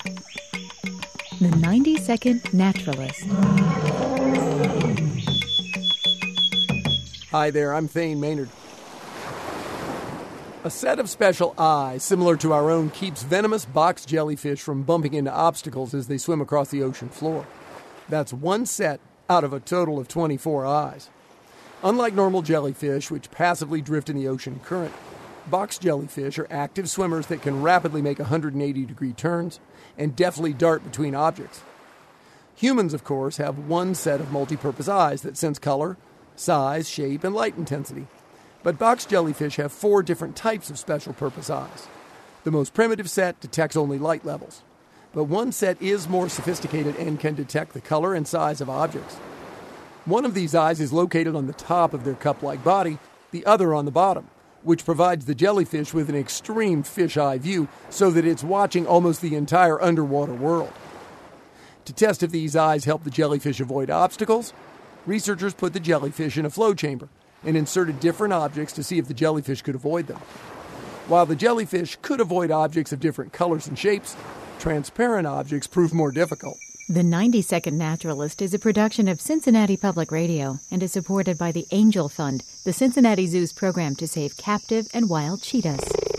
The 90-Second Naturalist. Hi there, I'm Thane Maynard. A set of special eyes similar to our own keeps venomous box jellyfish from bumping into obstacles as they swim across the ocean floor. That's one set out of a total of 24 eyes. Unlike normal jellyfish, which passively drift in the ocean current, box jellyfish are active swimmers that can rapidly make 180-degree turns and deftly dart between objects. Humans, of course, have one set of multi-purpose eyes that sense color, size, shape, and light intensity. But box jellyfish have 4 different types of special-purpose eyes. The most primitive set detects only light levels, but one set is more sophisticated and can detect the color and size of objects. One of these eyes is located on the top of their cup-like body, the other on the bottom, which provides the jellyfish with an extreme fish-eye view so that it's watching almost the entire underwater world. To test if these eyes help the jellyfish avoid obstacles, researchers put the jellyfish in a flow chamber and inserted different objects to see if the jellyfish could avoid them. While the jellyfish could avoid objects of different colors and shapes, transparent objects proved more difficult. The 90-Second Naturalist is a production of Cincinnati Public Radio and is supported by the Angel Fund, the Cincinnati Zoo's program to save captive and wild cheetahs.